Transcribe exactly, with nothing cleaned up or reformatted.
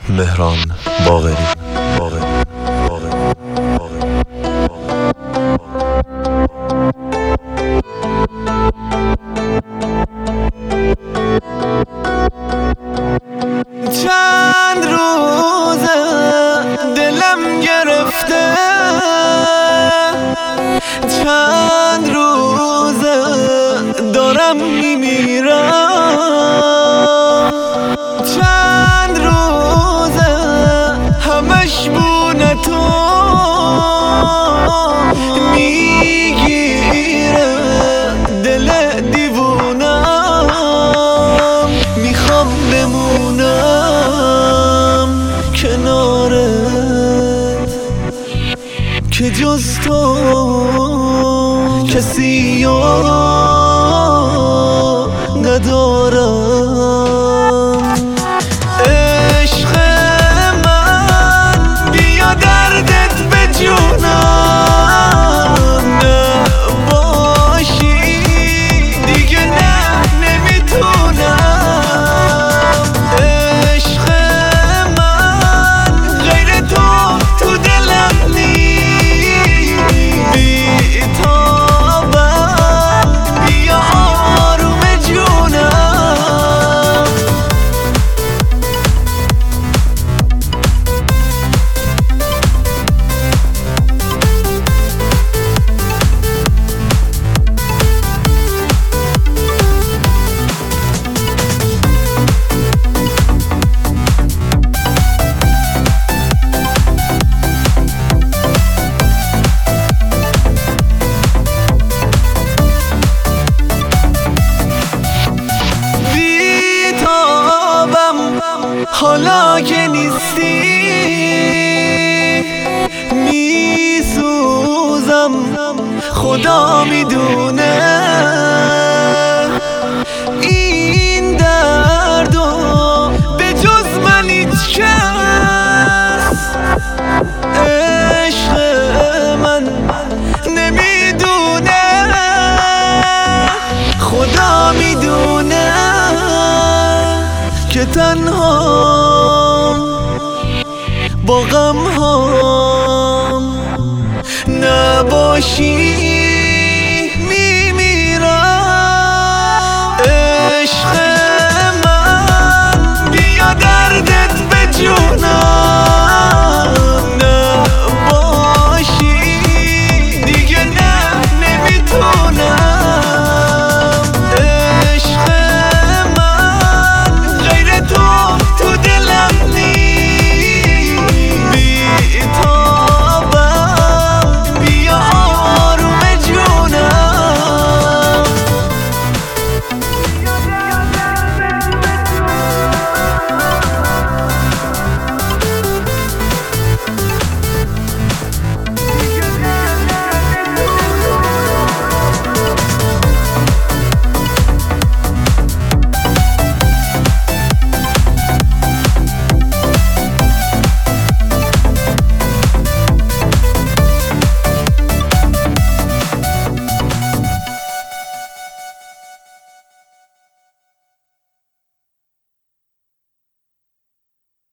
مهران باقری باقری باقری چند روزه دلم گرفته، چند روزه دارم میمیرم، چند روزه همش بونه تو میگیره دل دیوونم، میخوام بمونم کنارت که جز تو کسی ندارم. عشق من بیا دردت به جونم نباشی دیگه، نه نمیتونم. عشق من غیر تو تو دلم نیست، بی‌تابم بیا آروم جونم. حالا که نیستی میسوزم، خدا میدونه این دردو به جز من هیچ کس عشق من نمیدونه، خدا میدونه که تنهام با غم هام نباشی.